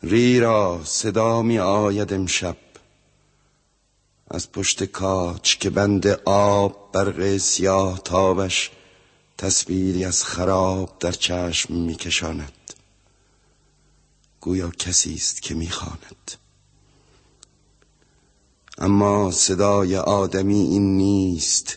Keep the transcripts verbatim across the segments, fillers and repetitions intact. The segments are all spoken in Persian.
ری را صدا می آید امشب از پشت کاج که بند آب برق سیاه تابش تصویری از خراب در چشم می کشاند. گویا کسی است که می خواند. اما صدای آدمی این نیست.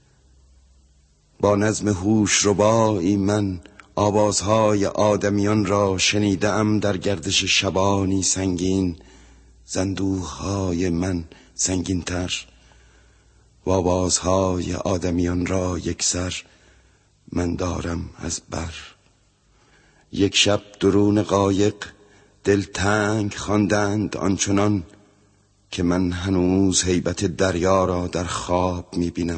با نظم هوش ربایی من آوازهای آدمیان را شنیدم در گردش شبانی سنگین، زندوهای من سنگین تر و آوازهای آدمیان را یکسر من دارم از بر. یک شب درون قایق دلتنگ خواندند آنچنان که من هنوز هیبت دریا را در خواب میبینم.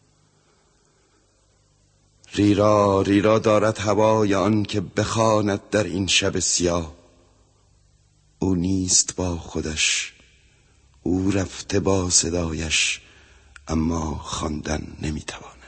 ریرا ریرا دارد هوای آن که بخواند در این شب سیاه. او نیست با خودش، او رفته با صدایش، اما خواندن نمیتواند.